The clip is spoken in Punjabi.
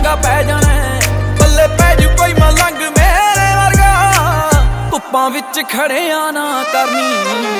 ਪੰਗਾ ਪੈ ਜਾਣਾ ਬੱਲੇ ਪੈ ਜੂ ਕੋਈ ਮਲੰਗ ਮੇਰੇ ਵਰਗਾ ਧੁੱਪਾਂ ਵਿੱਚ ਖੜਿਆ ਨਾ ਕਰਨੀ।